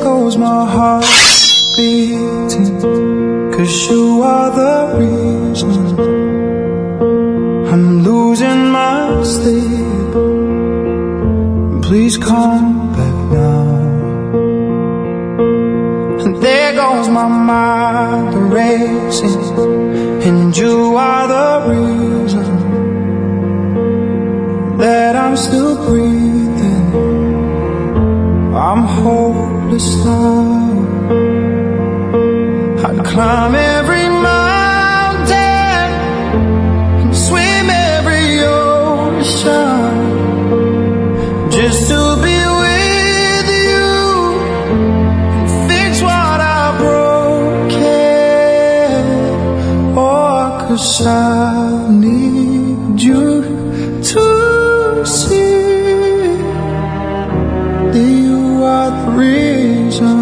goes my heart beating, 'cause you are the reason I'm losing my sleep. Please come back now. And there goes my mind racing, and you are the reason that I'm still breathing. I'm hopeless now. I'd climb every mountain and swim every ocean just to be with you and fix what I broken. Oh, 'cause I need you to see that you are the reason.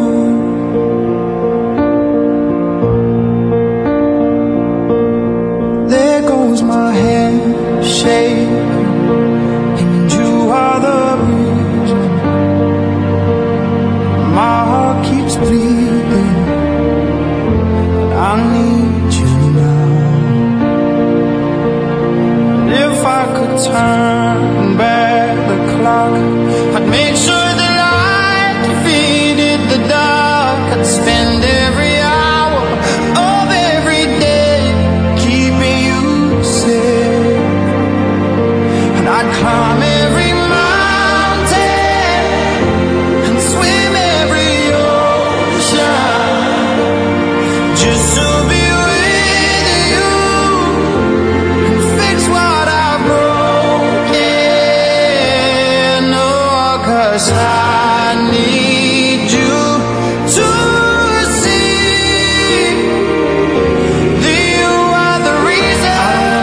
There goes my hand shaking, and you are the reason. My heart keeps bleeding, but I need you now. And if I could turn back the clock, I'd make sure the light defeated the dark. I'd spend every hour of every day keeping you safe, and I'd climb every mountain and swim every ocean just to be with you and fix what I broken. Oh, 'cause I need you to see that you are the reason.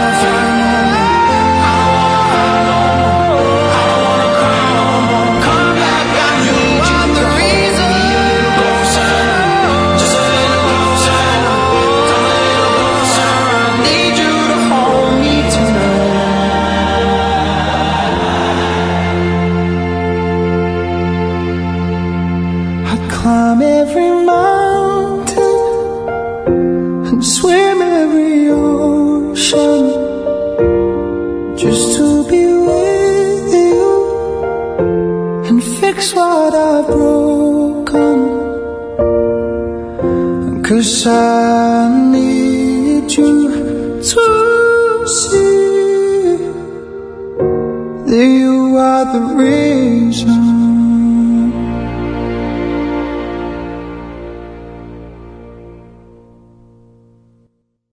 Come back, I need you are the reason. Just a little closer, come a little closer. I need you to hold me tonight. I'd climb every mountain and swim every ocean just to be with you and fix what I've broken. 'Cause I need you to see that you are the reason.